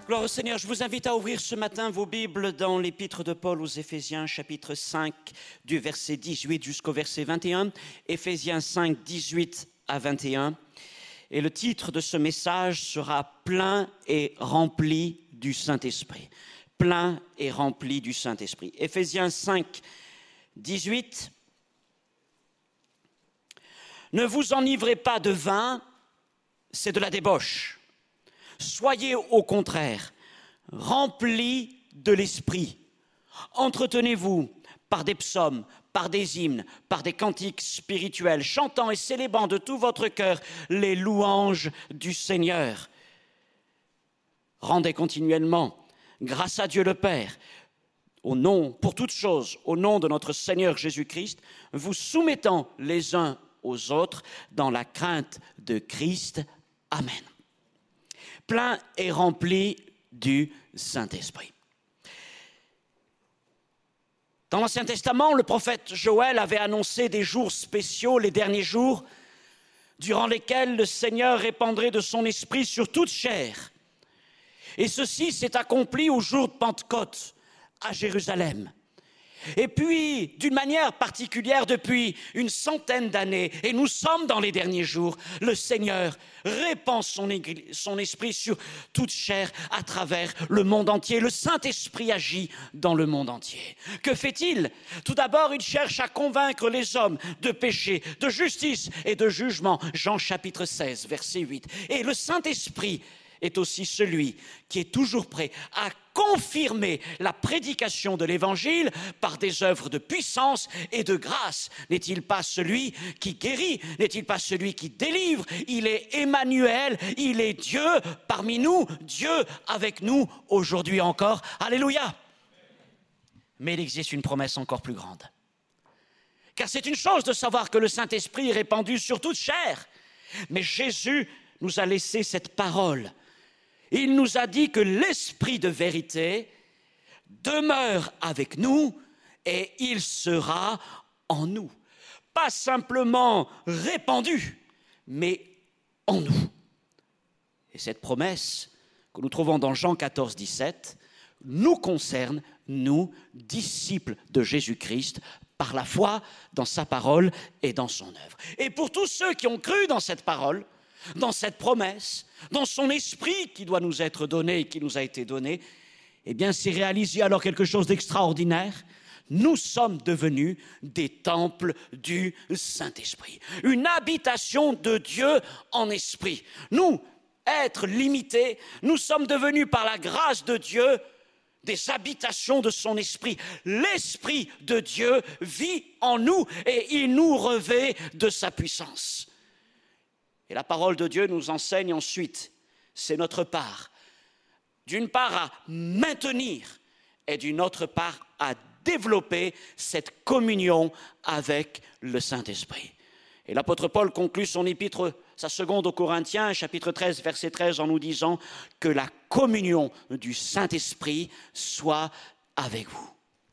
Gloire au Seigneur, je vous invite à ouvrir ce matin vos Bibles dans l'épître de Paul aux Éphésiens, chapitre 5, du verset 18 jusqu'au verset 21. Éphésiens 5, 18 à 21. Et le titre de ce message sera « Plein et rempli du Saint-Esprit ». Plein et rempli du Saint-Esprit. Éphésiens 5, 18. « Ne vous enivrez pas de vin, c'est de la débauche. Soyez au contraire remplis de l'esprit. Entretenez-vous par des psaumes, par des hymnes, par des cantiques spirituels, chantant et célébrant de tout votre cœur les louanges du Seigneur. Rendez continuellement grâce à Dieu le Père, pour toutes choses, au nom de notre Seigneur Jésus-Christ, vous soumettant les uns aux autres dans la crainte de Christ. Amen. Plein et rempli du Saint-Esprit. Dans l'Ancien Testament, le prophète Joël avait annoncé des jours spéciaux, les derniers jours, durant lesquels le Seigneur répandrait de son esprit sur toute chair. Et ceci s'est accompli au jour de Pentecôte à Jérusalem. Et puis, d'une manière particulière, depuis une centaine d'années, et nous sommes dans les derniers jours, le Seigneur répand son esprit sur toute chair à travers le monde entier. Le Saint-Esprit agit dans le monde entier. Que fait-il? Tout d'abord, il cherche à convaincre les hommes de péché, de justice et de jugement. Jean chapitre 16, verset 8. Et le Saint-Esprit est aussi celui qui est toujours prêt à confirmer la prédication de l'Évangile par des œuvres de puissance et de grâce. N'est-il pas celui qui guérit? N'est-il pas celui qui délivre? Il est Emmanuel, il est Dieu parmi nous, Dieu avec nous aujourd'hui encore. Alléluia! Mais il existe une promesse encore plus grande. Car c'est une chose de savoir que le Saint-Esprit est répandu sur toute chair. Mais Jésus nous a laissé cette parole. Il nous a dit que l'Esprit de vérité demeure avec nous et il sera en nous. Pas simplement répandu, mais en nous. Et cette promesse que nous trouvons dans Jean 14, 17, nous concerne, nous, disciples de Jésus-Christ, par la foi dans sa parole et dans son œuvre. Et pour tous ceux qui ont cru dans cette parole, dans cette promesse, dans son esprit qui doit nous être donné et qui nous a été donné, eh bien, c'est réalisé alors quelque chose d'extraordinaire. Nous sommes devenus des temples du Saint-Esprit. Une habitation de Dieu en esprit. Nous, êtres limités, nous sommes devenus par la grâce de Dieu des habitations de son esprit. L'Esprit de Dieu vit en nous et il nous revêt de sa puissance. Et la parole de Dieu nous enseigne ensuite, c'est notre part, d'une part à maintenir et d'une autre part à développer cette communion avec le Saint-Esprit. Et l'apôtre Paul conclut son épître, sa seconde aux Corinthiens, chapitre 13, verset 13, en nous disant que la communion du Saint-Esprit soit avec vous.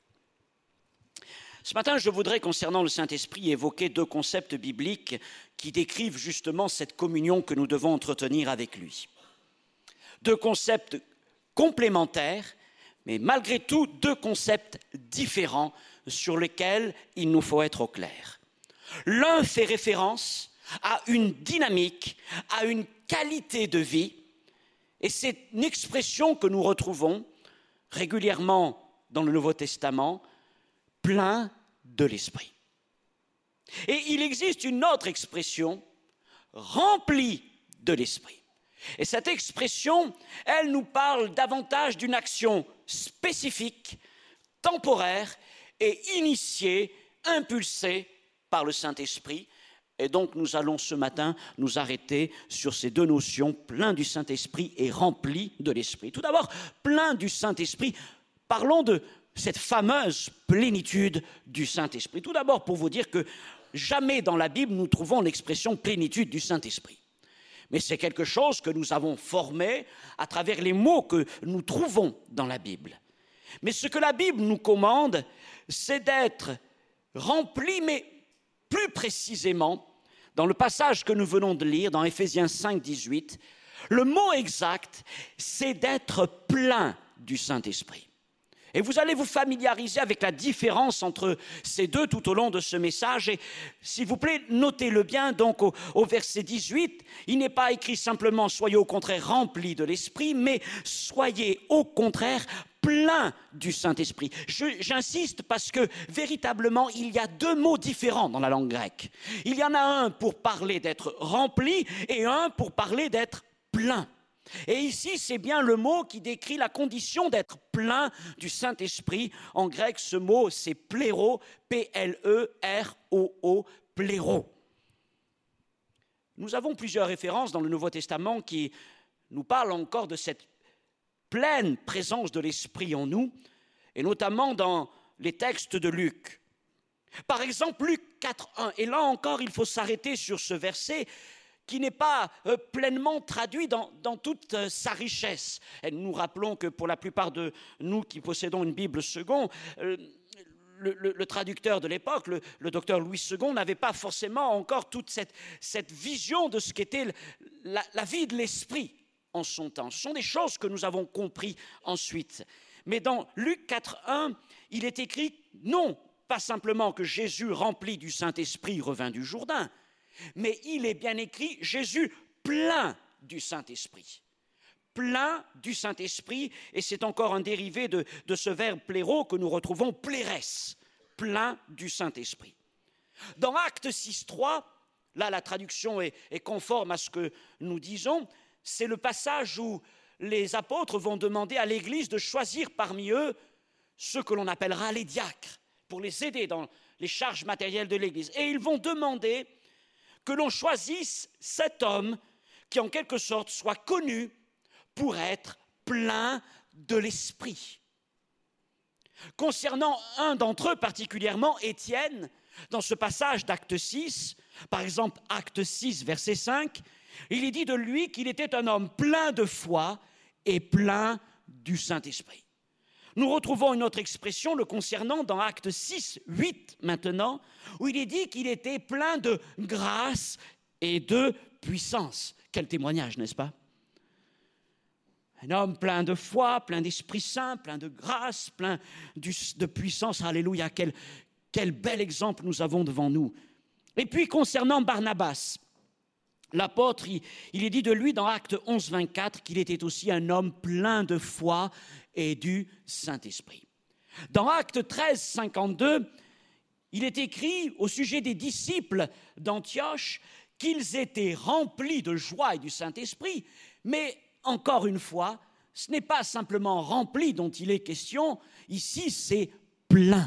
Ce matin, je voudrais, concernant le Saint-Esprit, évoquer deux concepts bibliques qui décrivent justement cette communion que nous devons entretenir avec lui. Deux concepts complémentaires, mais malgré tout, deux concepts différents sur lesquels il nous faut être au clair. L'un fait référence à une dynamique, à une qualité de vie, et c'est une expression que nous retrouvons régulièrement dans le Nouveau Testament, plein de l'Esprit. Et il existe une autre expression, rempli de l'Esprit. Et cette expression, elle nous parle davantage d'une action spécifique, temporaire et initiée, impulsée par le Saint-Esprit. Et donc nous allons ce matin nous arrêter sur ces deux notions, plein du Saint-Esprit et rempli de l'Esprit. Tout d'abord, plein du Saint-Esprit, parlons de cette fameuse plénitude du Saint-Esprit. Tout d'abord pour vous dire que jamais dans la Bible nous trouvons l'expression plénitude du Saint-Esprit. Mais c'est quelque chose que nous avons formé à travers les mots que nous trouvons dans la Bible. Mais ce que la Bible nous commande, c'est d'être rempli, mais plus précisément, dans le passage que nous venons de lire, dans Éphésiens 5, 18, Le mot exact, c'est d'être plein du Saint-Esprit. Et vous allez vous familiariser avec la différence entre ces deux tout au long de ce message. Et s'il vous plaît, notez-le bien, donc au verset 18, il n'est pas écrit simplement « soyez au contraire remplis de l'Esprit », mais « soyez au contraire plein du Saint-Esprit ». J'insiste parce que véritablement, il y a deux mots différents dans la langue grecque. Il y en a un pour parler d'être rempli et un pour parler d'être plein. Et ici, c'est bien le mot qui décrit la condition d'être plein du Saint-Esprit. En grec, ce mot, c'est pléro, P-L-E-R-O-O, pléro. Nous avons plusieurs références dans le Nouveau Testament qui nous parlent encore de cette pleine présence de l'Esprit en nous, et notamment dans les textes de Luc. Par exemple, Luc 4.1, et là encore, il faut s'arrêter sur ce verset qui n'est pas pleinement traduit dans toute sa richesse. Et nous rappelons que pour la plupart de nous qui possédons une Bible seconde, le traducteur de l'époque, le docteur Louis II, n'avait pas forcément encore toute cette vision de ce qu'était la vie de l'esprit en son temps. Ce sont des choses que nous avons compris ensuite. Mais dans Luc 4.1, il est écrit, non pas simplement que Jésus, rempli du Saint-Esprit, revint du Jourdain, mais il est bien écrit, Jésus plein du Saint-Esprit. Plein du Saint-Esprit, et c'est encore un dérivé de ce verbe pléro que nous retrouvons plérès, plein du Saint-Esprit. Dans Actes 6.3, là la traduction est conforme à ce que nous disons, c'est le passage où les apôtres vont demander à l'Église de choisir parmi eux ceux que l'on appellera les diacres, pour les aider dans les charges matérielles de l'Église. Et ils vont demander que l'on choisisse cet homme qui, en quelque sorte, soit connu pour être plein de l'Esprit. Concernant un d'entre eux, particulièrement Étienne, dans ce passage d'Acte 6, par exemple Acte 6, verset 5, il est dit de lui qu'il était un homme plein de foi et plein du Saint-Esprit. Nous retrouvons une autre expression le concernant dans Acte 6, 8 maintenant, où il est dit qu'il était plein de grâce et de puissance. Quel témoignage, n'est-ce pas? Un homme plein de foi, plein d'Esprit Saint, plein de grâce, plein de puissance. Alléluia, quel bel exemple nous avons devant nous. Et puis concernant Barnabas, l'apôtre, il est dit de lui dans Acte 11, 24 qu'il était aussi un homme plein de foi et du Saint-Esprit. Dans Acte 13, 52, il est écrit au sujet des disciples d'Antioche qu'ils étaient remplis de joie et du Saint-Esprit, mais encore une fois, ce n'est pas simplement rempli dont il est question, ici c'est plein.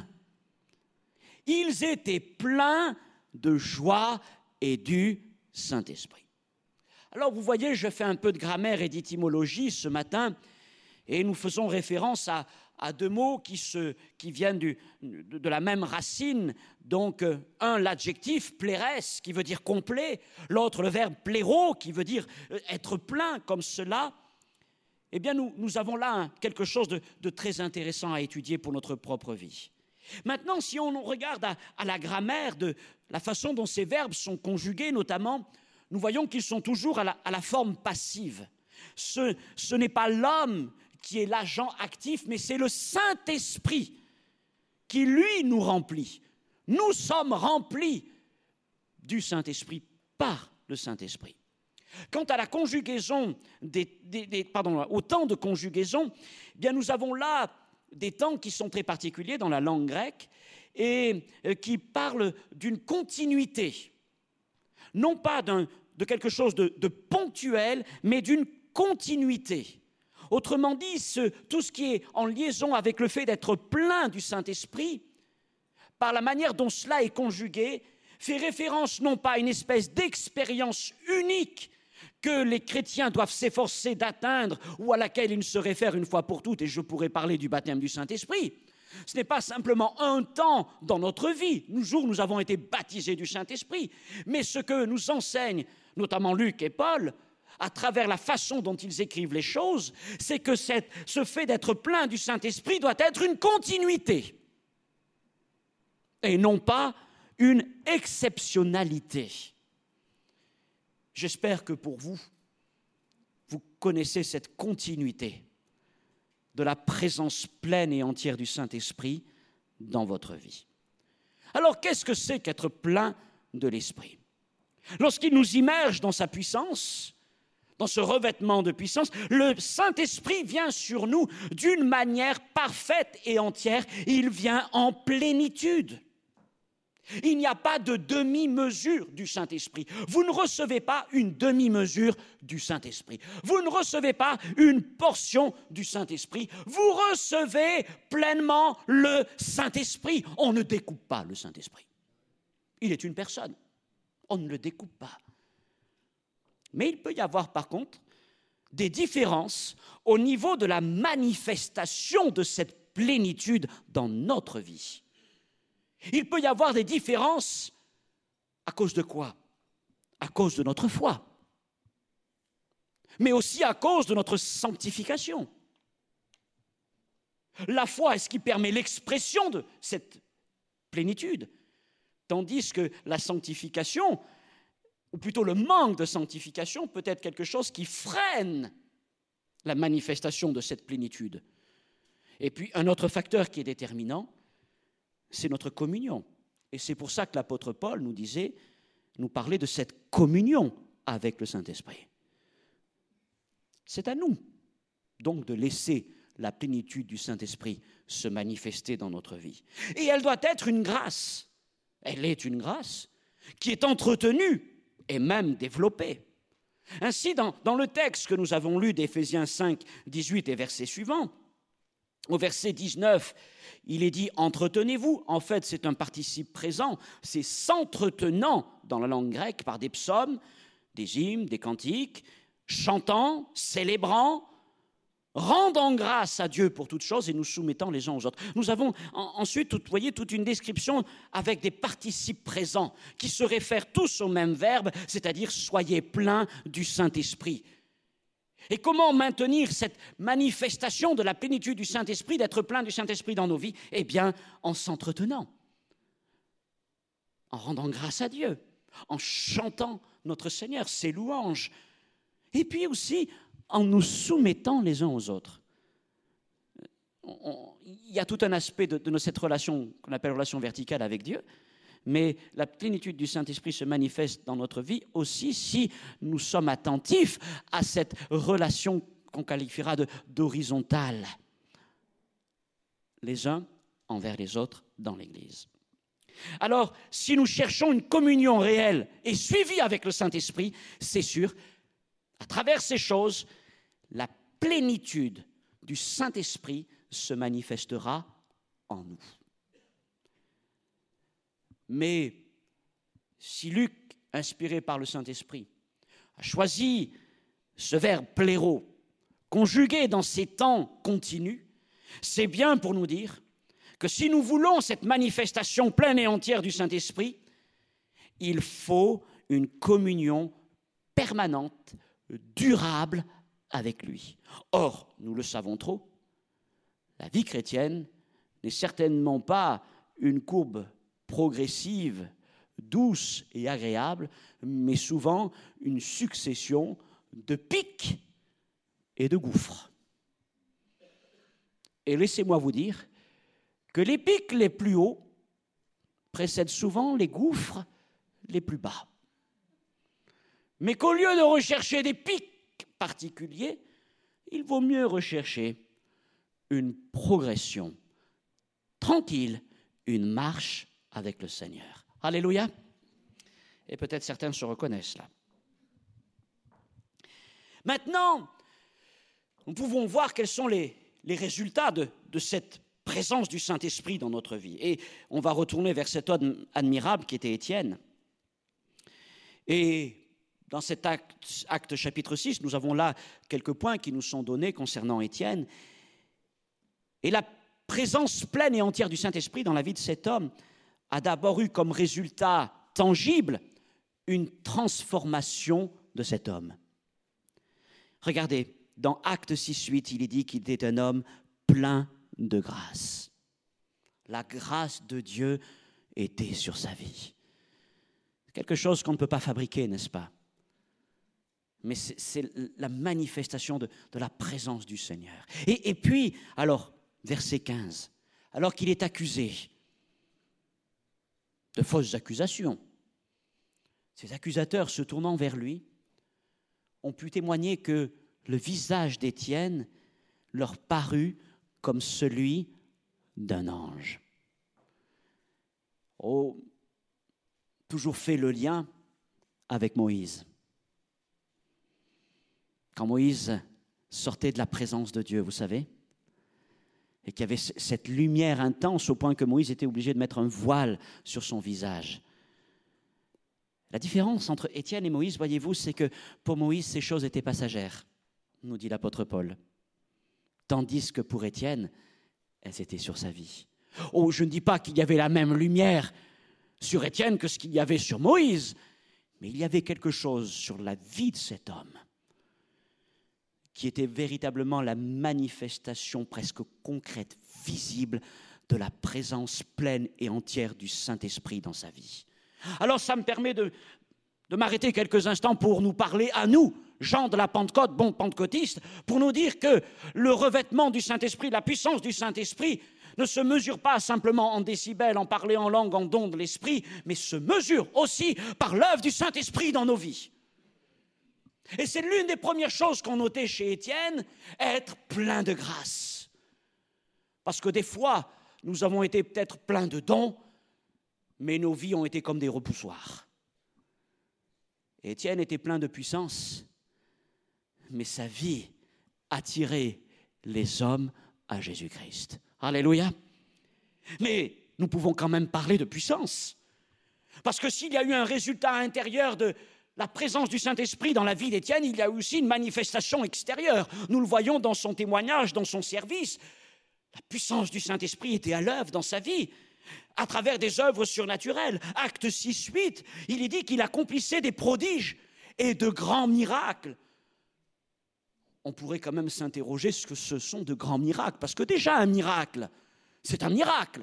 Ils étaient pleins de joie et du Saint-Esprit. Alors vous voyez, je fais un peu de grammaire et d'étymologie ce matin, et nous faisons référence à deux mots qui viennent de la même racine. Donc, un, l'adjectif plérès, qui veut dire complet, l'autre, le verbe pléro, qui veut dire être plein, comme cela. Eh bien, nous avons là quelque chose de très intéressant à étudier pour notre propre vie. Maintenant, si on regarde à la grammaire, de la façon dont ces verbes sont conjugués, notamment, nous voyons qu'ils sont toujours à la forme passive. Ce n'est pas l'homme qui est l'agent actif, mais c'est le Saint-Esprit qui, lui, nous remplit. Nous sommes remplis du Saint-Esprit par le Saint-Esprit. Quant à la conjugaison, au temps de conjugaison, eh bien nous avons là des temps qui sont très particuliers dans la langue grecque et qui parlent d'une continuité, non pas de quelque chose de ponctuel, mais d'une continuité. Autrement dit, tout ce qui est en liaison avec le fait d'être plein du Saint-Esprit, par la manière dont cela est conjugué, fait référence non pas à une espèce d'expérience unique que les chrétiens doivent s'efforcer d'atteindre ou à laquelle ils se réfèrent une fois pour toutes, et je pourrais parler du baptême du Saint-Esprit. Ce n'est pas simplement un temps dans notre vie. Nous avons été baptisés du Saint-Esprit. Mais ce que nous enseignent, notamment Luc et Paul, à travers la façon dont ils écrivent les choses, c'est que ce fait d'être plein du Saint-Esprit doit être une continuité et non pas une exceptionnalité. J'espère que pour vous connaissez cette continuité de la présence pleine et entière du Saint-Esprit dans votre vie. Alors, qu'est-ce que c'est qu'être plein de l'Esprit? Lorsqu'il nous immerge dans sa puissance, dans ce revêtement de puissance, le Saint-Esprit vient sur nous d'une manière parfaite et entière. Il vient en plénitude. Il n'y a pas de demi-mesure du Saint-Esprit. Vous ne recevez pas une demi-mesure du Saint-Esprit. Vous ne recevez pas une portion du Saint-Esprit. Vous recevez pleinement le Saint-Esprit. On ne découpe pas le Saint-Esprit. Il est une personne. On ne le découpe pas. Mais il peut y avoir par contre des différences au niveau de la manifestation de cette plénitude dans notre vie. Il peut y avoir des différences à cause de quoi? À cause de notre foi, mais aussi à cause de notre sanctification. La foi est ce qui permet l'expression de cette plénitude, tandis que la sanctification, ou plutôt le manque de sanctification, peut être quelque chose qui freine la manifestation de cette plénitude. Et puis un autre facteur qui est déterminant, c'est notre communion. Et c'est pour ça que l'apôtre Paul nous parlait de cette communion avec le Saint-Esprit. C'est à nous, donc, de laisser la plénitude du Saint-Esprit se manifester dans notre vie. Et elle doit être une grâce. Elle est une grâce qui est entretenue et même développée. Ainsi, dans le texte que nous avons lu d'Éphésiens 5, 18 et versets suivants, au verset 19, il est dit « entretenez-vous ». En fait, c'est un participe présent. C'est s'entretenant dans la langue grecque par des psaumes, des hymnes, des cantiques, chantant, célébrant, rendant grâce à Dieu pour toutes choses et nous soumettant les uns aux autres. Nous avons ensuite, vous voyez, toute une description avec des participes présents qui se réfèrent tous au même verbe, c'est-à-dire « soyez pleins du Saint-Esprit ». Et comment maintenir cette manifestation de la plénitude du Saint-Esprit, d'être plein du Saint-Esprit dans nos vies? Eh bien, en s'entretenant, en rendant grâce à Dieu, en chantant notre Seigneur, ses louanges, et puis aussi en nous soumettant les uns aux autres. Il y a tout un aspect de cette relation qu'on appelle relation verticale avec Dieu, mais la plénitude du Saint-Esprit se manifeste dans notre vie aussi si nous sommes attentifs à cette relation qu'on qualifiera d'horizontale, les uns envers les autres dans l'Église. Alors, si nous cherchons une communion réelle et suivie avec le Saint-Esprit, c'est sûr, à travers ces choses, la plénitude du Saint-Esprit se manifestera en nous. Mais si Luc, inspiré par le Saint-Esprit, a choisi ce verbe pléro, conjugué dans ces temps continus, c'est bien pour nous dire que si nous voulons cette manifestation pleine et entière du Saint-Esprit, il faut une communion permanente, durable avec lui. Or, nous le savons trop, la vie chrétienne n'est certainement pas une courbe progressive, douce et agréable, mais souvent une succession de pics et de gouffres. Et laissez-moi vous dire que les pics les plus hauts précèdent souvent les gouffres les plus bas. Mais qu'au lieu de rechercher des pics particuliers, il vaut mieux rechercher une progression tranquille, une marche avec le Seigneur. Alléluia. Et peut-être certains se reconnaissent là. Maintenant, nous pouvons voir quels sont les résultats de cette présence du Saint-Esprit dans notre vie. Et on va retourner vers cet homme admirable qui était Étienne. Et dans cet acte chapitre 6, nous avons là quelques points qui nous sont donnés concernant Étienne. Et la présence pleine et entière du Saint-Esprit dans la vie de cet homme a d'abord eu comme résultat tangible une transformation de cet homme. Regardez, dans Acte 6:8, il est dit qu'il était un homme plein de grâce. La grâce de Dieu était sur sa vie. Quelque chose qu'on ne peut pas fabriquer, n'est-ce pas? mais c'est la manifestation de la présence du Seigneur. Et puis, alors, verset 15, alors qu'il est accusé de fausses accusations, ces accusateurs se tournant vers lui ont pu témoigner que le visage d'Étienne leur parut comme celui d'un ange. Oh, toujours fait le lien avec Moïse. Quand Moïse sortait de la présence de Dieu, vous savez, et qu'il y avait cette lumière intense au point que Moïse était obligé de mettre un voile sur son visage. La différence entre Étienne et Moïse, voyez-vous, c'est que pour Moïse, ces choses étaient passagères, nous dit l'apôtre Paul, tandis que pour Étienne, elles étaient sur sa vie. Oh, je ne dis pas qu'il y avait la même lumière sur Étienne que ce qu'il y avait sur Moïse, mais il y avait quelque chose sur la vie de cet homme qui était véritablement la manifestation presque concrète, visible, de la présence pleine et entière du Saint-Esprit dans sa vie. Alors ça me permet de m'arrêter quelques instants pour nous parler à nous, gens de la Pentecôte, bons pentecôtistes, pour nous dire que le revêtement du Saint-Esprit, la puissance du Saint-Esprit ne se mesure pas simplement en décibels, en parler en langue, en don de l'Esprit, mais se mesure aussi par l'œuvre du Saint-Esprit dans nos vies. Et c'est l'une des premières choses qu'on notait chez Étienne, être plein de grâce. Parce que des fois, nous avons été peut-être pleins de dons, mais nos vies ont été comme des repoussoirs. Étienne était plein de puissance, mais sa vie attirait les hommes à Jésus-Christ. Alléluia. Mais nous pouvons quand même parler de puissance. Parce que s'il y a eu un résultat intérieur de la présence du Saint-Esprit dans la vie d'Étienne, il y a aussi une manifestation extérieure. Nous le voyons dans son témoignage, dans son service. La puissance du Saint-Esprit était à l'œuvre dans sa vie, à travers des œuvres surnaturelles. Acte 6, 8, il est dit qu'il accomplissait des prodiges et de grands miracles. On pourrait quand même s'interroger ce que ce sont de grands miracles, parce que déjà un miracle, c'est un miracle.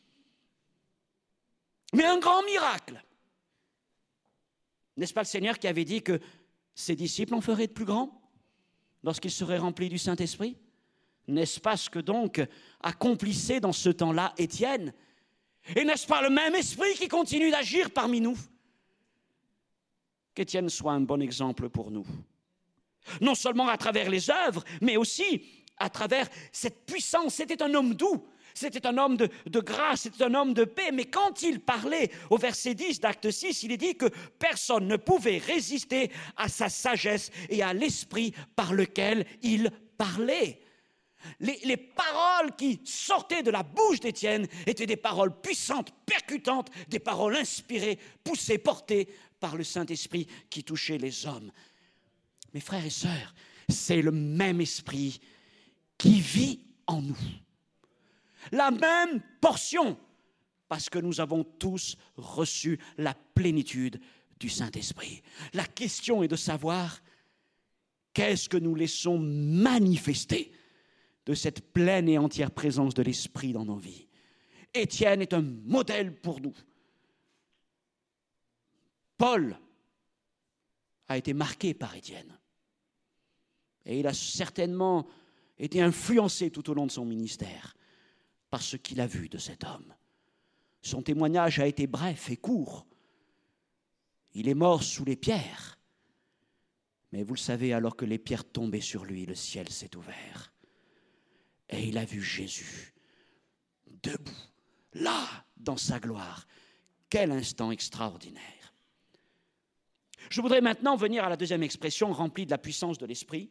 Mais un grand miracle, n'est-ce pas le Seigneur qui avait dit que ses disciples en feraient de plus grands lorsqu'ils seraient remplis du Saint-Esprit? N'est-ce pas ce que donc accomplissait dans ce temps-là Étienne? Et n'est-ce pas le même esprit qui continue d'agir parmi nous? Qu'Étienne soit un bon exemple pour nous. Non seulement à travers les œuvres, mais aussi à travers cette puissance. C'était un homme doux, c'était un homme de grâce, c'était un homme de paix. Mais quand il parlait au verset 10 d'Acte 6, il est dit que personne ne pouvait résister à sa sagesse et à l'esprit par lequel il parlait. Les paroles qui sortaient de la bouche d'Étienne étaient des paroles puissantes, percutantes, des paroles inspirées, poussées, portées par le Saint-Esprit qui touchait les hommes. Mes frères et sœurs, c'est le même esprit qui vit en nous. La même portion, parce que nous avons tous reçu la plénitude du Saint-Esprit. La question est de savoir qu'est-ce que nous laissons manifester de cette pleine et entière présence de l'Esprit dans nos vies. Étienne est un modèle pour nous. Paul a été marqué par Étienne. Et il a certainement été influencé tout au long de son ministère par ce qu'il a vu de cet homme. Son témoignage a été bref et court. Il est mort sous les pierres. Mais vous le savez, alors que les pierres tombaient sur lui, le ciel s'est ouvert. Et il a vu Jésus, debout, là, dans sa gloire. Quel instant extraordinaire. Je voudrais maintenant venir à la deuxième expression, remplie de la puissance de l'Esprit.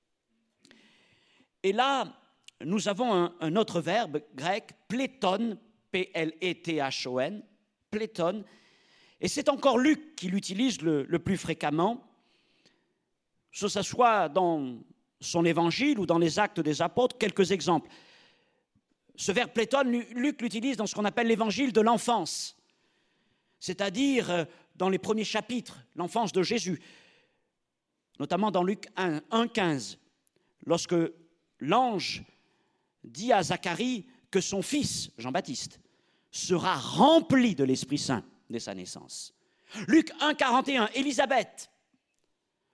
Et là, nous avons un autre verbe grec, pléton, P-L-E-T-H-O-N, pléton. Et c'est encore Luc qui l'utilise le plus fréquemment, que ce soit dans son évangile ou dans les actes des apôtres. Quelques exemples. Ce verbe pléton, Luc l'utilise dans ce qu'on appelle l'évangile de l'enfance, c'est-à-dire dans les premiers chapitres, l'enfance de Jésus, notamment dans Luc 1, 15, lorsque l'ange dit à Zacharie que son fils, Jean-Baptiste, sera rempli de l'Esprit Saint dès sa naissance. Luc 1, 41, Élisabeth,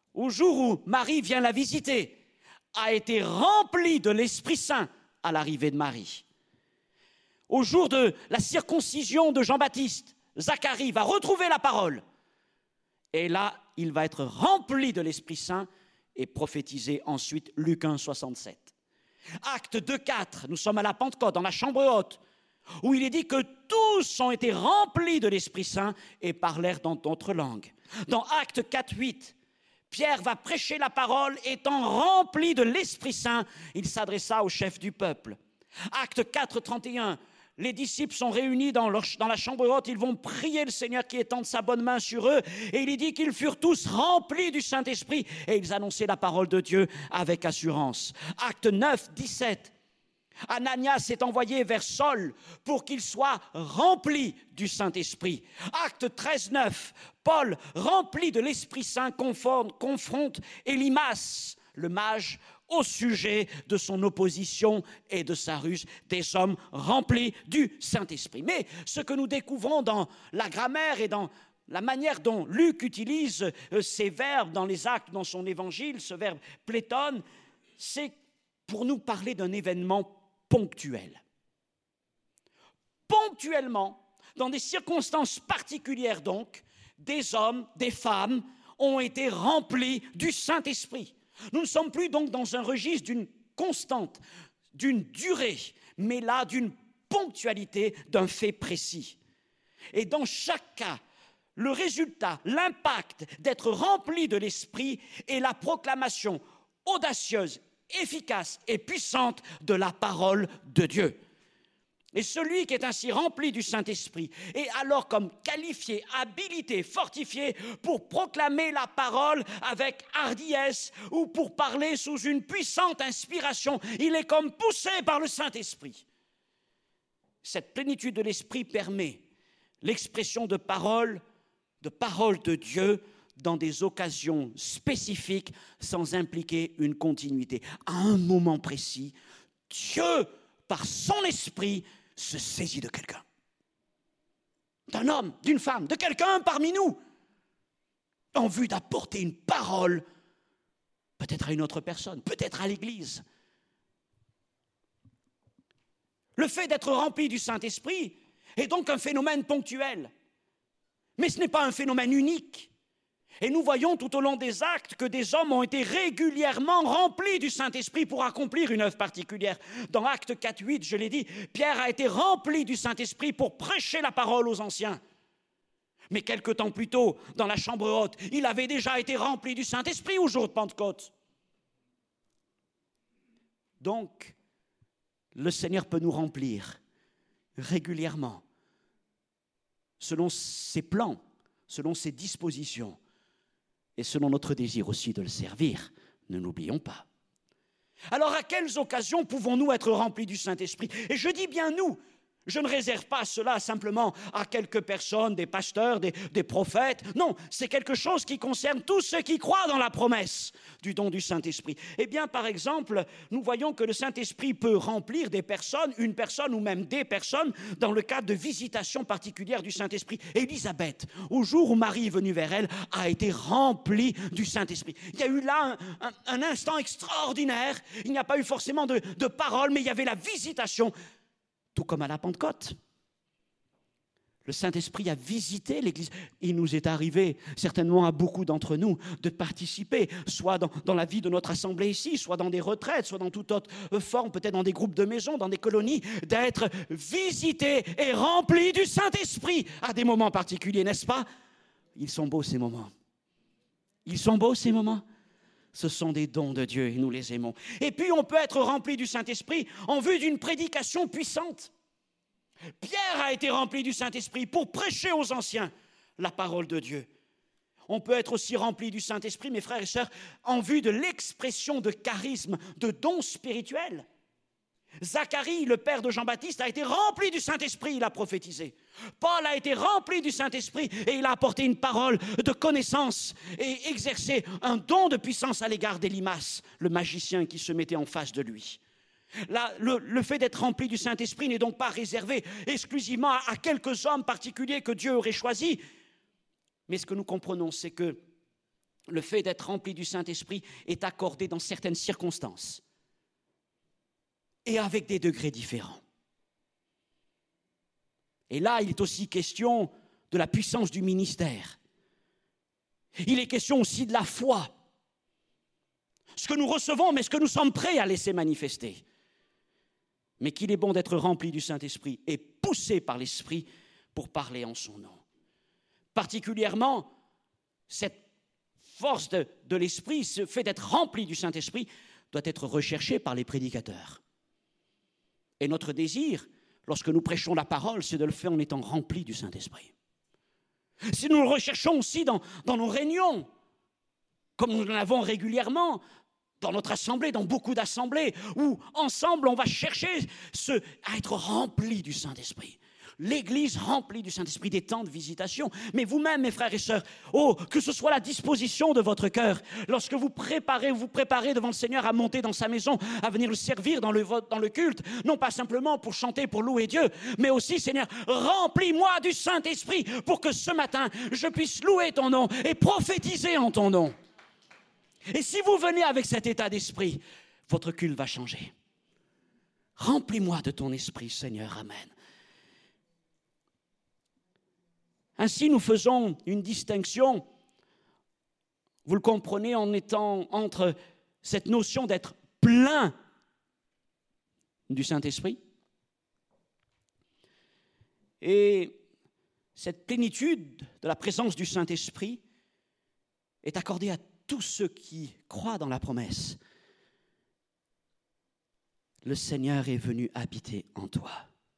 au jour où Marie vient la visiter, a été rempli de l'Esprit Saint à l'arrivée de Marie. Au jour de la circoncision de Jean-Baptiste, Zacharie va retrouver la parole. Et là, il va être rempli de l'Esprit Saint et prophétiser ensuite Luc 1, 67. Acte 2, 4, nous sommes à la Pentecôte, dans la chambre haute, où il est dit que tous ont été remplis de l'Esprit Saint et parlèrent dans d'autres langues. Dans Acte 4, 8, Pierre va prêcher la parole, étant rempli de l'Esprit Saint, il s'adressa au chef du peuple. Acte 4, 31, les disciples sont réunis dans la chambre haute, ils vont prier le Seigneur qui étende sa bonne main sur eux, et il est dit qu'ils furent tous remplis du Saint-Esprit, et ils annonçaient la parole de Dieu avec assurance. Acte 9, 17, Ananias est envoyé vers Saul pour qu'il soit rempli du Saint-Esprit. Acte 13, 9, Paul, rempli de l'Esprit Saint, confronte Élymas, le mage, au sujet de son opposition et de sa ruse, des hommes remplis du Saint-Esprit. Mais ce que nous découvrons dans la grammaire et dans la manière dont Luc utilise ces verbes dans les actes, dans son évangile, ce verbe pléthone, c'est pour nous parler d'un événement ponctuel. Ponctuellement, dans des circonstances particulières donc, des hommes, des femmes ont été remplis du Saint-Esprit. Nous ne sommes plus donc dans un registre d'une constante, d'une durée, mais là d'une ponctualité d'un fait précis. Et dans chaque cas, le résultat, l'impact d'être rempli de l'Esprit est la proclamation audacieuse, efficace et puissante de la parole de Dieu. Et celui qui est ainsi rempli du Saint-Esprit est alors comme qualifié, habilité, fortifié pour proclamer la parole avec hardiesse ou pour parler sous une puissante inspiration. Il est comme poussé par le Saint-Esprit. Cette plénitude de l'Esprit permet l'expression de parole de Dieu dans des occasions spécifiques sans impliquer une continuité. À un moment précis, Dieu, par son esprit, se saisit de quelqu'un. D'un homme, d'une femme, de quelqu'un parmi nous, en vue d'apporter une parole, peut-être à une autre personne, peut-être à l'Église. Le fait d'être rempli du Saint-Esprit est donc un phénomène ponctuel. Mais ce n'est pas un phénomène unique. Et nous voyons tout au long des actes que des hommes ont été régulièrement remplis du Saint-Esprit pour accomplir une œuvre particulière. Dans Acte 4, 8, je l'ai dit, Pierre a été rempli du Saint-Esprit pour prêcher la parole aux anciens. Mais quelque temps plus tôt, dans la chambre haute, il avait déjà été rempli du Saint-Esprit au jour de Pentecôte. Donc, le Seigneur peut nous remplir régulièrement, selon ses plans, selon ses dispositions, et selon notre désir aussi de le servir, ne l'oublions pas. Alors à quelles occasions pouvons-nous être remplis du Saint-Esprit? Et je dis bien nous, je ne réserve pas cela simplement à quelques personnes, des pasteurs, des prophètes. Non, c'est quelque chose qui concerne tous ceux qui croient dans la promesse du don du Saint-Esprit. Eh bien, par exemple, nous voyons que le Saint-Esprit peut remplir des personnes, une personne ou même des personnes, dans le cadre de visitations particulières du Saint-Esprit. Élisabeth, au jour où Marie est venue vers elle, a été remplie du Saint-Esprit. Il y a eu là un instant extraordinaire. Il n'y a pas eu forcément de paroles, mais il y avait la visitation. Tout comme à la Pentecôte. Le Saint-Esprit a visité l'Église. Il nous est arrivé, certainement à beaucoup d'entre nous, de participer, soit dans la vie de notre assemblée ici, soit dans des retraites, soit dans toute autre forme, peut-être dans des groupes de maisons, dans des colonies, d'être visités et remplis du Saint-Esprit à des moments particuliers, n'est-ce pas? Ils sont beaux ces moments. Ils sont beaux ces moments. Ce sont des dons de Dieu et nous les aimons. Et puis on peut être rempli du Saint-Esprit en vue d'une prédication puissante. Pierre a été rempli du Saint-Esprit pour prêcher aux anciens la parole de Dieu. On peut être aussi rempli du Saint-Esprit, mes frères et sœurs, en vue de l'expression de charisme, de dons spirituels. Zacharie, le père de Jean-Baptiste, a été rempli du Saint-Esprit, il a prophétisé. Paul a été rempli du Saint-Esprit et il a apporté une parole de connaissance et exercé un don de puissance à l'égard d'Élymas, le magicien qui se mettait en face de lui. Là, le fait d'être rempli du Saint-Esprit n'est donc pas réservé exclusivement à quelques hommes particuliers que Dieu aurait choisis. Mais ce que nous comprenons, c'est que le fait d'être rempli du Saint-Esprit est accordé dans certaines circonstances et avec des degrés différents. Et là, il est aussi question de la puissance du ministère. Il est question aussi de la foi. Ce que nous recevons, mais ce que nous sommes prêts à laisser manifester. Mais qu'il est bon d'être rempli du Saint-Esprit et poussé par l'Esprit pour parler en son nom. Particulièrement, cette force de l'Esprit, ce fait d'être rempli du Saint-Esprit, doit être recherché par les prédicateurs. Et notre désir, lorsque nous prêchons la parole, c'est de le faire en étant rempli du Saint-Esprit. Si nous le recherchons aussi dans nos réunions, comme nous en avons régulièrement, dans notre assemblée, dans beaucoup d'assemblées, où ensemble on va chercher à être rempli du Saint-Esprit. L'Église remplie du Saint-Esprit, des temps de visitation. Mais vous-même, mes frères et sœurs, que ce soit la disposition de votre cœur, lorsque vous préparez devant le Seigneur à monter dans sa maison, à venir le servir dans le culte, non pas simplement pour chanter, pour louer Dieu, mais aussi, Seigneur, remplis-moi du Saint-Esprit pour que ce matin, je puisse louer ton nom et prophétiser en ton nom. Et si vous venez avec cet état d'esprit, votre culte va changer. Remplis-moi de ton esprit, Seigneur. Amen. Ainsi, nous faisons une distinction, vous le comprenez, en étant entre cette notion d'être plein du Saint-Esprit et cette plénitude de la présence du Saint-Esprit est accordée à tous ceux qui croient dans la promesse. Le Seigneur est venu habiter en toi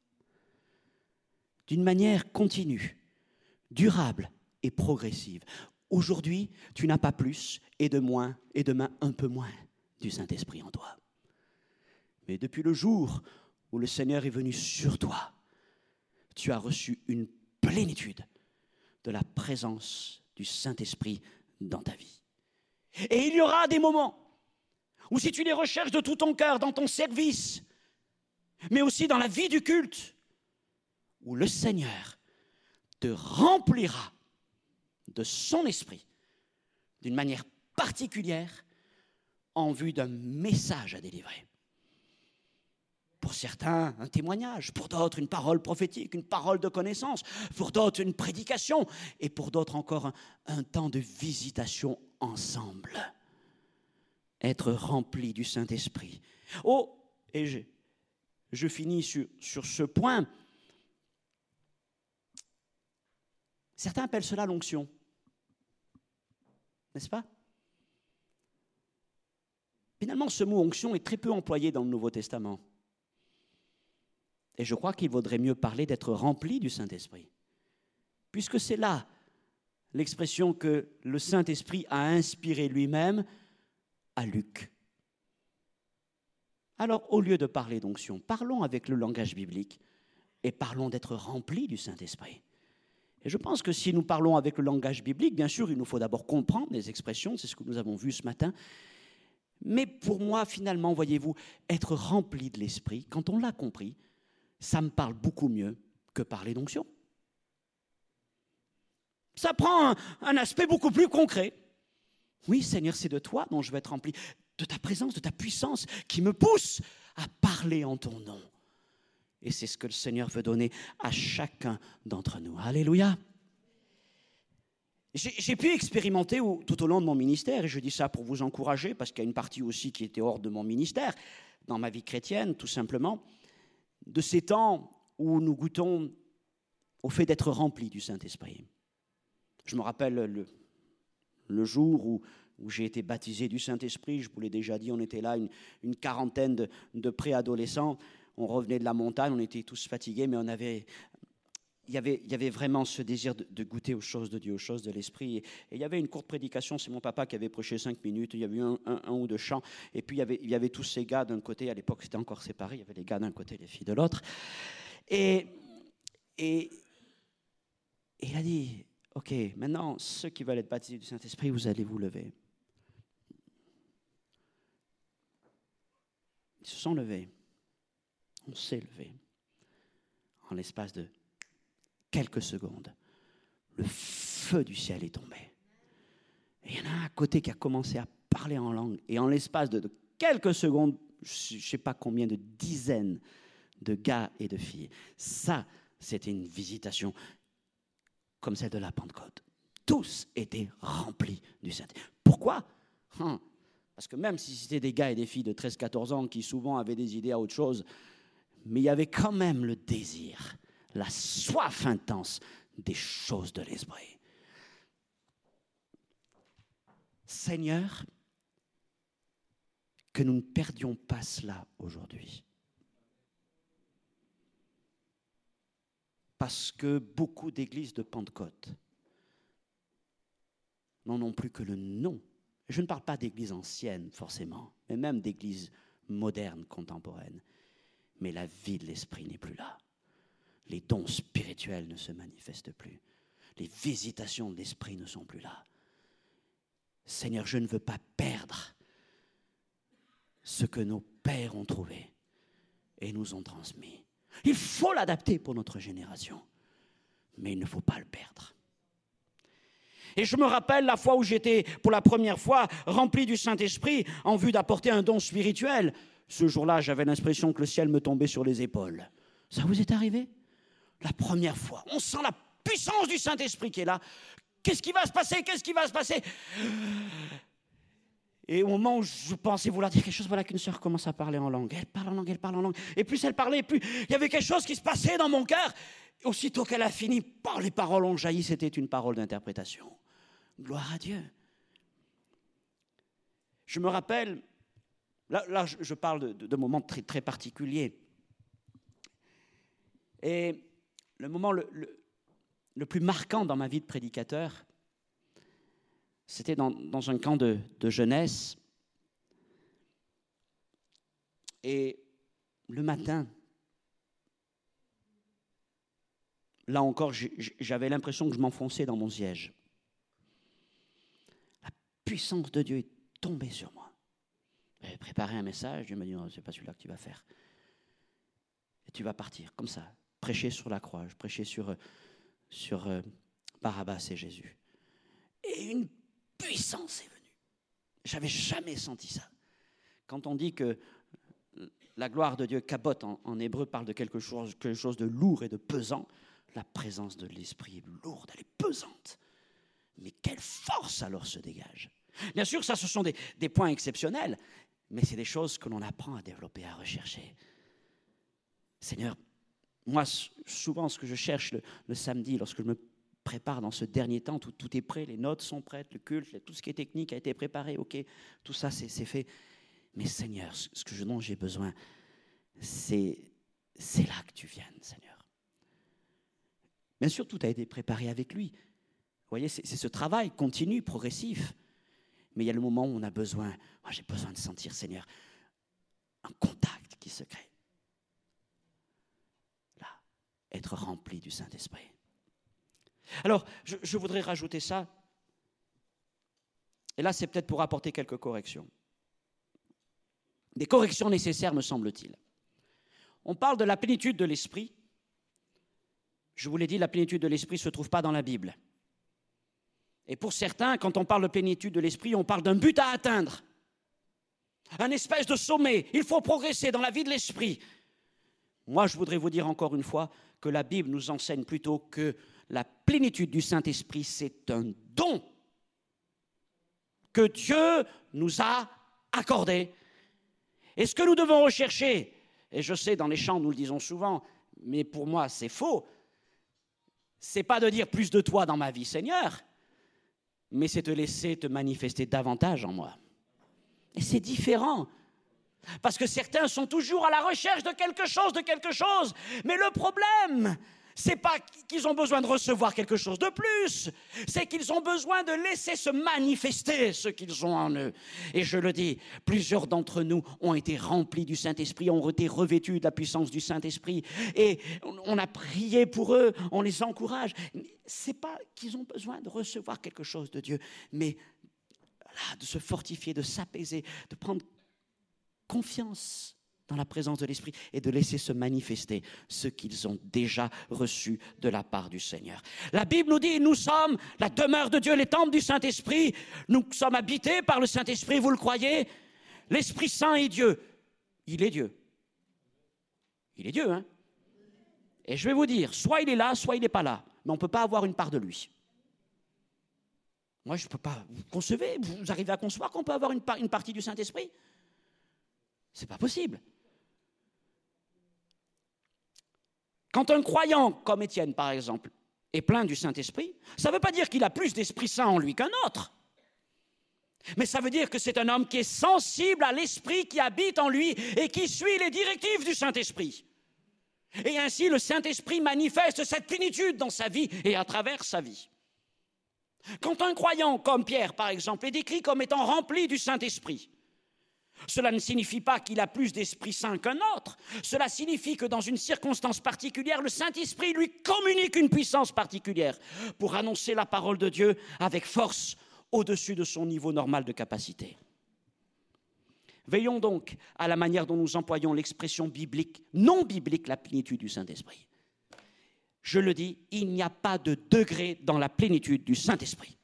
d'une manière continue, durable et progressive. Aujourd'hui, tu n'as pas plus et de moins, et demain un peu moins du Saint-Esprit en toi. Mais depuis le jour où le Seigneur est venu sur toi, tu as reçu une plénitude de la présence du Saint-Esprit dans ta vie. Et il y aura des moments où si tu les recherches de tout ton cœur dans ton service, mais aussi dans la vie du culte, où le Seigneur te remplira de son esprit d'une manière particulière en vue d'un message à délivrer. Pour certains, un témoignage, pour d'autres, une parole prophétique, une parole de connaissance, pour d'autres, une prédication, et pour d'autres encore, un temps de visitation ensemble. Être rempli du Saint-Esprit. Et je finis sur ce point. Certains appellent cela l'onction, n'est-ce pas? Finalement, ce mot onction est très peu employé dans le Nouveau Testament. Et je crois qu'il vaudrait mieux parler d'être rempli du Saint-Esprit, puisque c'est là l'expression que le Saint-Esprit a inspirée lui-même à Luc. Alors, au lieu de parler d'onction, parlons avec le langage biblique et parlons d'être rempli du Saint-Esprit. Et je pense que si nous parlons avec le langage biblique, bien sûr, il nous faut d'abord comprendre les expressions, c'est ce que nous avons vu ce matin. Mais pour moi, finalement, voyez-vous, être rempli de l'Esprit, quand on l'a compris, ça me parle beaucoup mieux que parler d'onction. Ça prend un aspect beaucoup plus concret. Oui, Seigneur, c'est de toi dont je veux être rempli, de ta présence, de ta puissance, qui me pousse à parler en ton nom. Et c'est ce que le Seigneur veut donner à chacun d'entre nous. Alléluia. J'ai pu expérimenter tout au long de mon ministère, et je dis ça pour vous encourager, parce qu'il y a une partie aussi qui était hors de mon ministère, dans ma vie chrétienne, tout simplement, de ces temps où nous goûtons au fait d'être remplis du Saint-Esprit. Je me rappelle le jour où j'ai été baptisé du Saint-Esprit, je vous l'ai déjà dit, on était là, une quarantaine de préadolescents. On revenait de la montagne, on était tous fatigués, mais il y avait vraiment ce désir de goûter aux choses de Dieu, aux choses de l'Esprit. Et il y avait une courte prédication, c'est mon papa qui avait prêché 5 minutes, il y avait eu un ou deux chants, et puis il y avait tous ces gars d'un côté, à l'époque c'était encore séparé, il y avait les gars d'un côté, les filles de l'autre. Et il a dit, ok, maintenant, ceux qui veulent être baptisés du Saint-Esprit, vous allez vous lever. Ils se sont levés. On s'est levé. En l'espace de quelques secondes, le feu du ciel est tombé. Et il y en a un à côté qui a commencé à parler en langue. Et en l'espace de quelques secondes, je ne sais pas combien de dizaines de gars et de filles. Ça, c'était une visitation comme celle de la Pentecôte. Tous étaient remplis du Saint-Esprit. Pourquoi ? Parce que même si c'était des gars et des filles de 13-14 ans qui souvent avaient des idées à autre chose, mais il y avait quand même le désir, la soif intense des choses de l'Esprit. Seigneur, que nous ne perdions pas cela aujourd'hui. Parce que beaucoup d'églises de Pentecôte n'en ont plus que le nom. Je ne parle pas d'églises anciennes forcément, mais même d'églises modernes, contemporaines. Mais la vie de l'Esprit n'est plus là. Les dons spirituels ne se manifestent plus. Les visitations de l'Esprit ne sont plus là. Seigneur, je ne veux pas perdre ce que nos pères ont trouvé et nous ont transmis. Il faut l'adapter pour notre génération, mais il ne faut pas le perdre. Et je me rappelle la fois où j'étais pour la première fois rempli du Saint-Esprit en vue d'apporter un don spirituel. Ce jour-là, j'avais l'impression que le ciel me tombait sur les épaules. Ça vous est arrivé ? La première fois, on sent la puissance du Saint-Esprit qui est là. Qu'est-ce qui va se passer ? Qu'est-ce qui va se passer ? Et au moment où je pensais vouloir dire quelque chose, voilà qu'une sœur commence à parler en langue. Elle parle en langue, elle parle en langue. Et plus elle parlait, plus il y avait quelque chose qui se passait dans mon cœur. Aussitôt qu'elle a fini, les paroles ont jailli, c'était une parole d'interprétation. Gloire à Dieu. Je me rappelle, là je parle de moments très, très particuliers. Et le moment le plus marquant dans ma vie de prédicateur, c'était dans un camp de jeunesse. Et le matin, là encore, j'avais l'impression que je m'enfonçais dans mon siège. La puissance de Dieu est tombée sur moi. J'avais préparé un message, Dieu m'a dit, non, c'est pas celui-là que tu vas faire. Et tu vas partir, comme ça, prêcher sur la croix. Je prêchais sur Barabbas et Jésus. Et une puissance est venue. J'avais jamais senti ça. Quand on dit que la gloire de Dieu, kabot en hébreu, parle de quelque chose de lourd et de pesant, la présence de l'Esprit est lourde, elle est pesante. Mais quelle force alors se dégage. Bien sûr, ça, ce sont des points exceptionnels, mais c'est des choses que l'on apprend à développer, à rechercher. Seigneur, moi, souvent, ce que je cherche le samedi, lorsque je me prépare dans ce dernier temps, tout est prêt, les notes sont prêtes, le culte, tout ce qui est technique a été préparé, ok, tout ça, c'est fait. Mais Seigneur, ce dont j'ai besoin, c'est là que tu viennes, Seigneur. Bien sûr, tout a été préparé avec lui. Vous voyez, c'est ce travail continu, progressif. Mais il y a le moment où on a besoin, moi j'ai besoin de sentir, Seigneur, un contact qui se crée. Là, être rempli du Saint-Esprit. Alors, je voudrais rajouter ça. Et là, c'est peut-être pour apporter quelques corrections. Des corrections nécessaires, me semble-t-il. On parle de la plénitude de l'Esprit. Je vous l'ai dit, la plénitude de l'Esprit ne se trouve pas dans la Bible. Et pour certains, quand on parle de plénitude de l'Esprit, on parle d'un but à atteindre. Un espèce de sommet. Il faut progresser dans la vie de l'Esprit. Moi, je voudrais vous dire encore une fois que la Bible nous enseigne plutôt que la plénitude du Saint-Esprit, c'est un don que Dieu nous a accordé. Et ce que nous devons rechercher, et je sais, dans les chants, nous le disons souvent, mais pour moi, c'est faux, c'est pas de dire plus de toi dans ma vie, Seigneur, mais c'est te laisser te manifester davantage en moi. Et c'est différent. Parce que certains sont toujours à la recherche de quelque chose. Mais le problème, c'est pas qu'ils ont besoin de recevoir quelque chose de plus, c'est qu'ils ont besoin de laisser se manifester ce qu'ils ont en eux. Et je le dis, plusieurs d'entre nous ont été remplis du Saint-Esprit, ont été revêtus de la puissance du Saint-Esprit, et on a prié pour eux, on les encourage. C'est pas qu'ils ont besoin de recevoir quelque chose de Dieu, mais là, de se fortifier, de s'apaiser, de prendre confiance dans la présence de l'Esprit et de laisser se manifester ce qu'ils ont déjà reçu de la part du Seigneur. La Bible nous dit, nous sommes la demeure de Dieu, les temples du Saint-Esprit. Nous sommes habités par le Saint-Esprit, vous le croyez? L'Esprit Saint est Dieu. Il est Dieu. Il est Dieu, hein? Et je vais vous dire, soit il est là, soit il n'est pas là. Mais on ne peut pas avoir une part de lui. Moi, je ne peux pas. Vous concevez, vous arrivez à concevoir qu'on peut avoir une partie du Saint-Esprit? Ce n'est pas possible. Quand un croyant, comme Étienne par exemple, est plein du Saint-Esprit, ça ne veut pas dire qu'il a plus d'Esprit Saint en lui qu'un autre. Mais ça veut dire que c'est un homme qui est sensible à l'Esprit qui habite en lui et qui suit les directives du Saint-Esprit. Et ainsi, le Saint-Esprit manifeste cette plénitude dans sa vie et à travers sa vie. Quand un croyant, comme Pierre par exemple, est décrit comme étant rempli du Saint-Esprit, cela ne signifie pas qu'il a plus d'Esprit Saint qu'un autre. Cela signifie que dans une circonstance particulière, le Saint-Esprit lui communique une puissance particulière pour annoncer la parole de Dieu avec force au-dessus de son niveau normal de capacité. Veillons donc à la manière dont nous employons l'expression biblique, non biblique, la plénitude du Saint-Esprit. Je le dis, il n'y a pas de degré dans la plénitude du Saint-Esprit.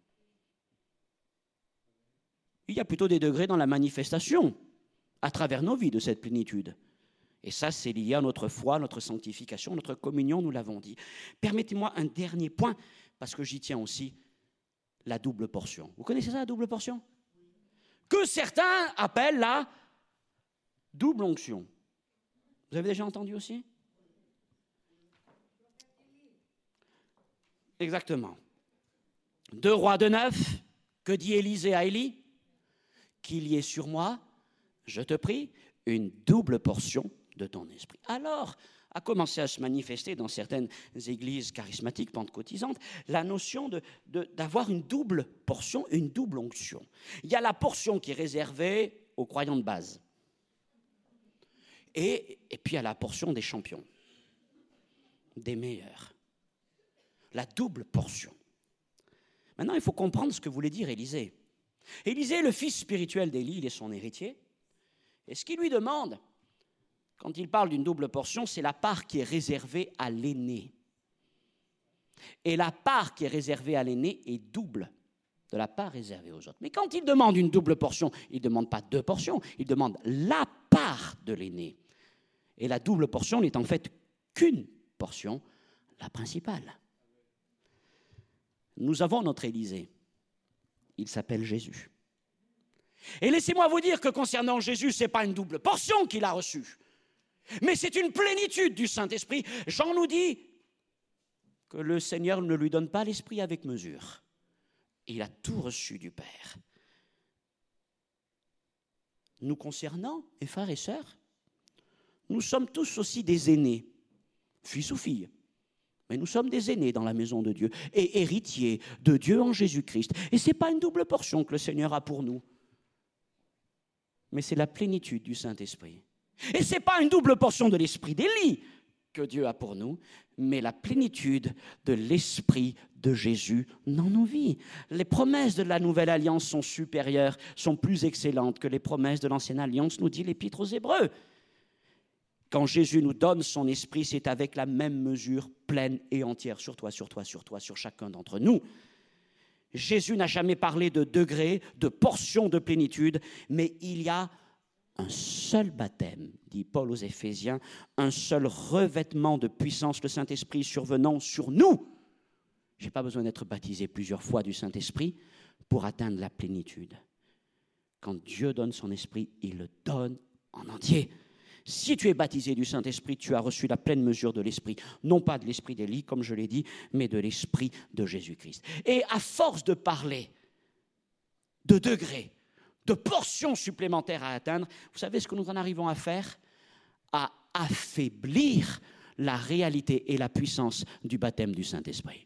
Il y a plutôt des degrés dans la manifestation à travers nos vies de cette plénitude. Et ça, c'est lié à notre foi, notre sanctification, notre communion, nous l'avons dit. Permettez-moi un dernier point, parce que j'y tiens aussi, la double portion. Vous connaissez ça, la double portion? Que certains appellent la double onction. Vous avez déjà entendu aussi? Exactement. 2 Rois 2:9, que dit Élisée à Élie? Qu'il y ait sur moi, je te prie, une double portion de ton esprit. Alors, a commencé à se manifester dans certaines églises charismatiques pentecôtisantes la notion d'avoir une double portion, une double onction. Il y a la portion qui est réservée aux croyants de base. Et puis il y a la portion des champions, des meilleurs. La double portion. Maintenant, il faut comprendre ce que voulait dire Élisée. Élisée, le fils spirituel d'Élie, il est son héritier. Et ce qu'il lui demande, quand il parle d'une double portion, c'est la part qui est réservée à l'aîné. Et la part qui est réservée à l'aîné est double de la part réservée aux autres. Mais quand il demande une double portion, il ne demande pas 2 portions, il demande la part de l'aîné. Et la double portion n'est en fait qu'une portion, la principale. Nous avons notre Élisée. Il s'appelle Jésus. Et laissez-moi vous dire que concernant Jésus, ce n'est pas une double portion qu'il a reçue, mais c'est une plénitude du Saint-Esprit. Jean nous dit que le Seigneur ne lui donne pas l'Esprit avec mesure. Il a tout reçu du Père. Nous concernant, mes frères et sœurs, nous sommes tous aussi des aînés, fils ou filles. Mais nous sommes des aînés dans la maison de Dieu et héritiers de Dieu en Jésus-Christ. Et ce n'est pas une double portion que le Seigneur a pour nous, mais c'est la plénitude du Saint-Esprit. Et ce n'est pas une double portion de l'Esprit d'Élie que Dieu a pour nous, mais la plénitude de l'Esprit de Jésus dans nos vies. Les promesses de la Nouvelle Alliance sont supérieures, sont plus excellentes que les promesses de l'Ancienne Alliance, nous dit l'Épître aux Hébreux. Quand Jésus nous donne son Esprit, c'est avec la même mesure pleine et entière sur toi, sur toi, sur toi, sur chacun d'entre nous. Jésus n'a jamais parlé de degrés, de portions de plénitude, mais il y a un seul baptême, dit Paul aux Éphésiens, un seul revêtement de puissance, le Saint-Esprit survenant sur nous. Je n'ai pas besoin d'être baptisé plusieurs fois du Saint-Esprit pour atteindre la plénitude. Quand Dieu donne son Esprit, il le donne en entier. Si tu es baptisé du Saint-Esprit, tu as reçu la pleine mesure de l'Esprit. Non pas de l'Esprit d'Élie, comme je l'ai dit, mais de l'Esprit de Jésus-Christ. Et à force de parler de degrés, de portions supplémentaires à atteindre, vous savez ce que nous en arrivons à faire? À affaiblir la réalité et la puissance du baptême du Saint-Esprit.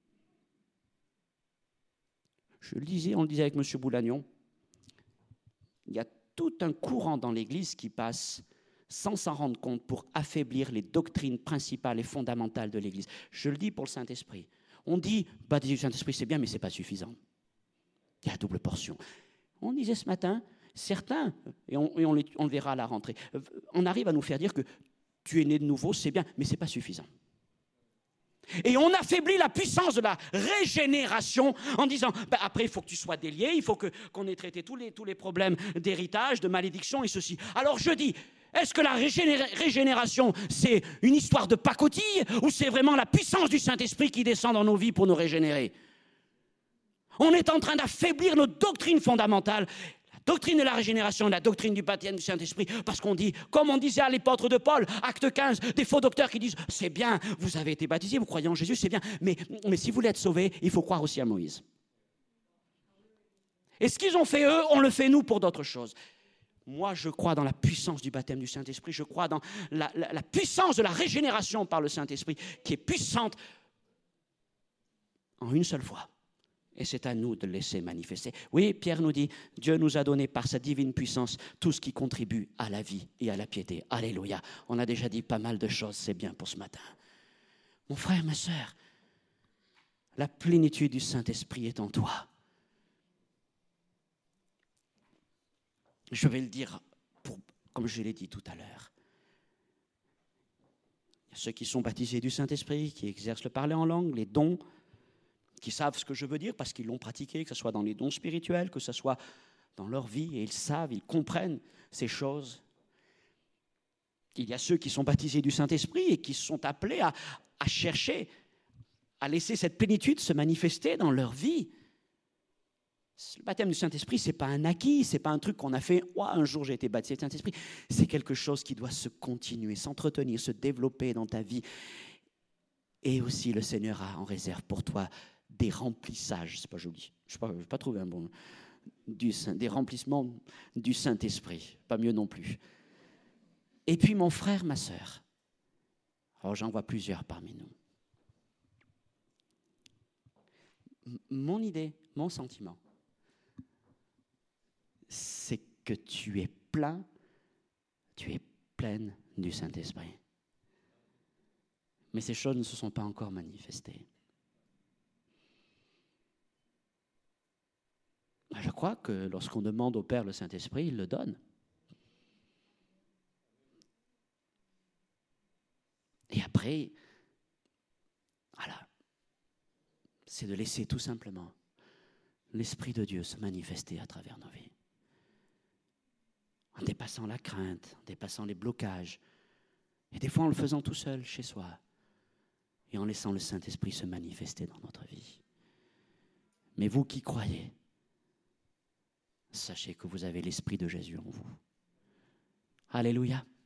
Je le disais, on le disait avec M. Boulagnon, il y a tout un courant dans l'Église qui passe sans s'en rendre compte pour affaiblir les doctrines principales et fondamentales de l'Église. Je le dis pour le Saint-Esprit. On dit, baptiser du Saint-Esprit, c'est bien, mais ce n'est pas suffisant. Il y a la double portion. On disait ce matin, Certains, et on le verra à la rentrée, on arrive à nous faire dire que tu es né de nouveau, c'est bien, mais ce n'est pas suffisant. Et on affaiblit la puissance de la régénération en disant, après il faut que tu sois délié, il faut qu'on ait traité tous les problèmes d'héritage, de malédiction et ceci. Alors je dis, est-ce que la régénération, c'est une histoire de pacotille ou c'est vraiment la puissance du Saint-Esprit qui descend dans nos vies pour nous régénérer? On est en train d'affaiblir notre doctrine fondamentale, la doctrine de la régénération, la doctrine du baptême du Saint-Esprit, parce qu'on dit, comme on disait à l'épître de Paul, acte 15, des faux docteurs qui disent, c'est bien, vous avez été baptisés, vous croyez en Jésus, c'est bien, mais si vous voulez être sauvés, il faut croire aussi à Moïse. Et ce qu'ils ont fait eux, on le fait nous pour d'autres choses. Moi, je crois dans la puissance du baptême du Saint-Esprit, je crois dans la puissance de la régénération par le Saint-Esprit, qui est puissante en une seule fois. Et c'est à nous de le laisser manifester. Oui, Pierre nous dit, Dieu nous a donné par sa divine puissance tout ce qui contribue à la vie et à la piété. Alléluia. On a déjà dit pas mal de choses, c'est bien pour ce matin. Mon frère, ma sœur, la plénitude du Saint-Esprit est en toi. Je vais le dire, comme je l'ai dit tout à l'heure. Il y a ceux qui sont baptisés du Saint-Esprit, qui exercent le parler en langue, les dons, qui savent ce que je veux dire parce qu'ils l'ont pratiqué, que ce soit dans les dons spirituels, que ce soit dans leur vie, et ils savent, ils comprennent ces choses. Il y a ceux qui sont baptisés du Saint-Esprit et qui sont appelés à chercher, à laisser cette plénitude se manifester dans leur vie. Le baptême du Saint-Esprit, ce n'est pas un acquis, ce n'est pas un truc qu'on a fait, un jour j'ai été baptisé du Saint-Esprit. C'est quelque chose qui doit se continuer, s'entretenir, se développer dans ta vie. Et aussi, le Seigneur a en réserve pour toi des remplissages, c'est pas joli, je n'ai pas trouvé un bon, des remplissements du Saint-Esprit, pas mieux non plus. Et puis mon frère, ma sœur, alors j'en vois plusieurs parmi nous. Mon idée, mon sentiment, c'est que tu es pleine du Saint-Esprit. Mais ces choses ne se sont pas encore manifestées. Je crois que lorsqu'on demande au Père le Saint-Esprit, il le donne. Et après, voilà, c'est de laisser tout simplement l'Esprit de Dieu se manifester à travers nos vies. En dépassant la crainte, en dépassant les blocages, et des fois en le faisant tout seul chez soi, et en laissant le Saint-Esprit se manifester dans notre vie. Mais vous qui croyez, sachez que vous avez l'Esprit de Jésus en vous. Alléluia.